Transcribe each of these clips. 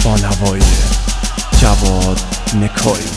با نوای جواد نکایی.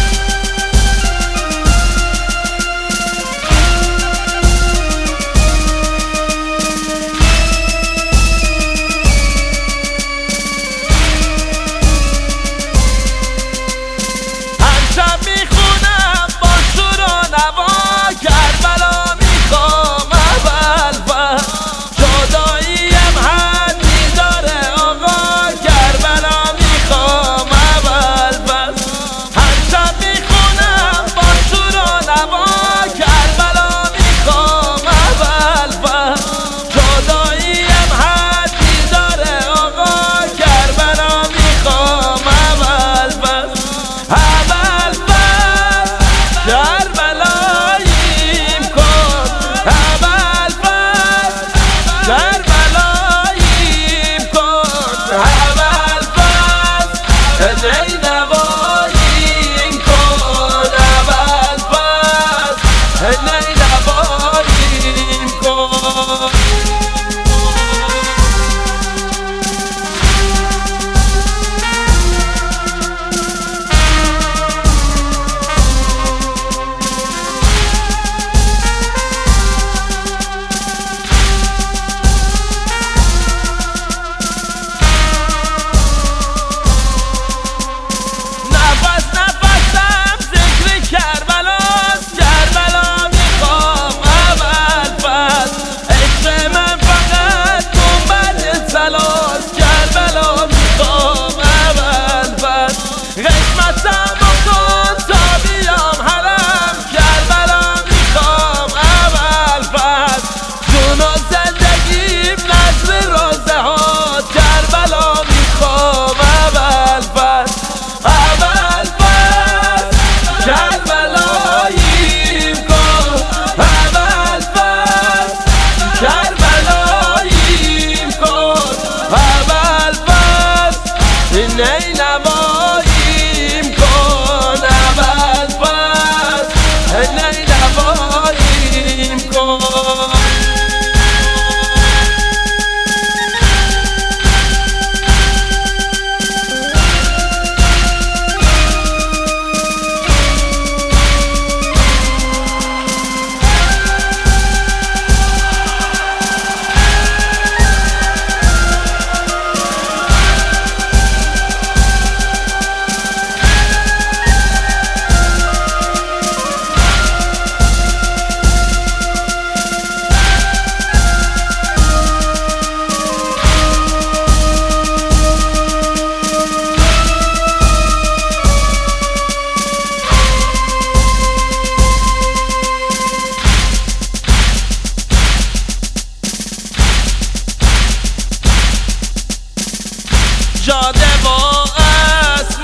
جاده با اسب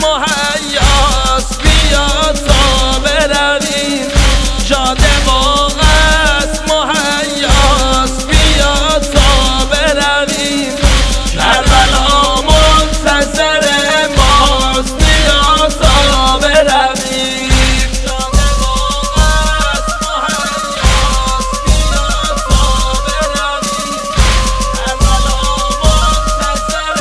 مهیاست، بیا تا برویم. جاده با اسب مهیاست، بیا تا برویم. کربلا منتظر ماست، بیا تا برویم. جاده با اسب مهیاست، بیا تا برویم. کربلا منتظر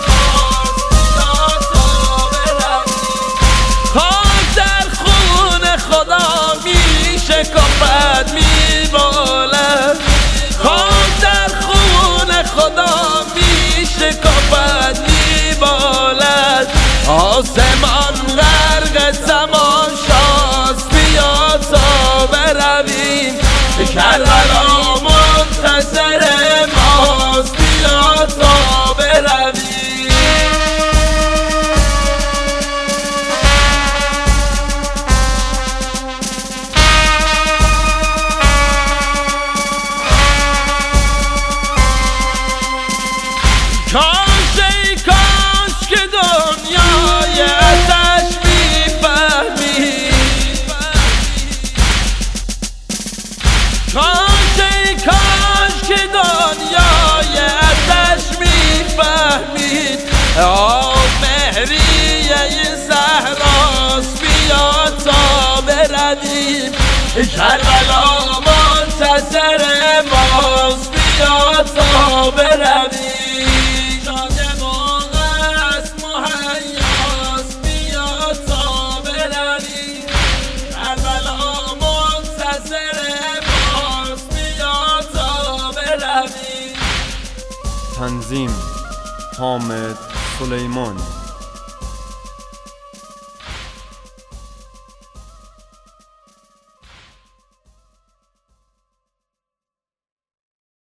خاک در خون خدا می شکافد می بالد. خاک در خون خدا می شکافد می بالد. آسمان غرق تماشاست، بیا تا برویم. کربلا منتظر ماست، بیا تا برویم. کاش ای کاش که دنیای آتش می‌فهمید. کاش ای کاش که دنیای آتش می‌فهمید. آه مهریه زهراست، بیا تا برویم. کربلا منتظر ماست، بیا تا برویم. جاده با اسب تنظیم حامد سلیمانی.